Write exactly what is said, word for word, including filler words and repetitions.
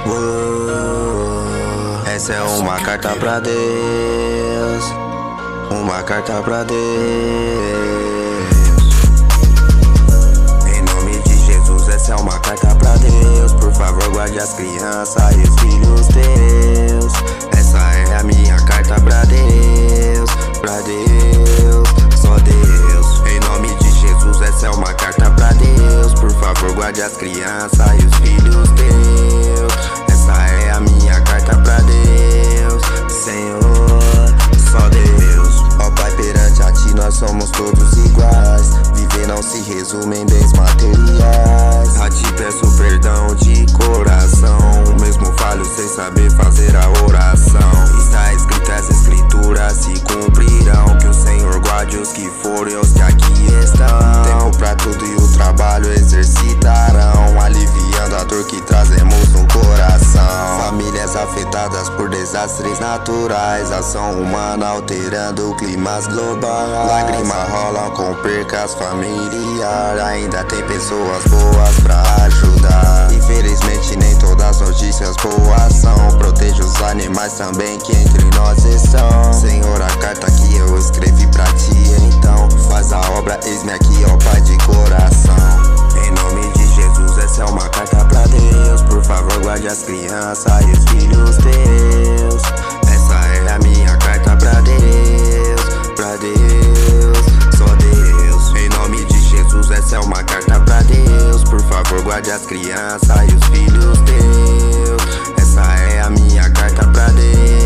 Oh, essa é uma carta pra Deus, uma carta pra Deus. Em nome de Jesus, essa é uma carta pra Deus. Por favor, guarde as crianças e os filhos teus. Essa é a minha carta pra Deus, pra Deus, só Deus. Em nome de Jesus, essa é uma carta pra Deus. Por favor, guarde as crianças e os filhos teus. Essa é a minha carta pra Deus, Senhor, só Deus. Ó Pai, perante a Ti nós somos todos iguais. Viver não se resume em bens materiais. A Ti peço perdão de coração, mesmo falho sem saber fazer a oração. Está escrito, as escrituras se cumprirão. Que o Senhor guarde os que forem, os que aqui estão. Tempo pra tudo e o trabalho exercitarão, aliviando a dor que trazemos no coração. Famílias afetadas por desastres naturais, ação humana alterando climas globais. Lágrimas rolam com percas familiares, ainda tem pessoas boas pra ajudar. Infelizmente nem todas as notícias boas são. Proteja os animais também que entre nós estão. Senhor, a carta que eu escrevi pra Ti, então faz a obra, eis-me aqui, ó Pai de coração. Em nome de Jesus, essa é uma carta pra Deus. Por favor, guarde as crianças e os filhos teus. Essa é a minha carta pra Deus, pra Deus, só Deus. Em nome de Jesus, essa é uma carta pra Deus. Por favor, guarde as crianças e os filhos teus. Essa é a minha carta pra Deus.